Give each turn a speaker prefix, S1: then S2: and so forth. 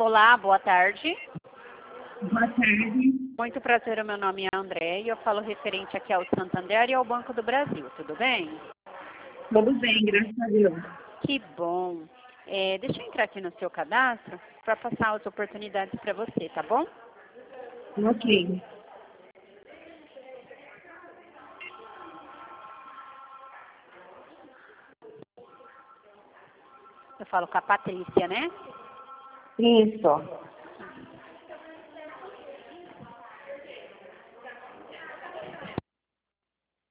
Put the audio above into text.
S1: Olá, boa tarde.
S2: Boa tarde.
S1: Muito prazer, o meu nome é André e eu falo referente aqui ao Santander e ao Banco do Brasil, tudo bem?
S2: Tudo bem, graças a Deus.
S1: Que bom. Deixa eu entrar aqui no seu cadastro para passar as oportunidades para você, tá bom?
S2: Ok.
S1: Eu falo com a Patrícia, né?
S2: Isso.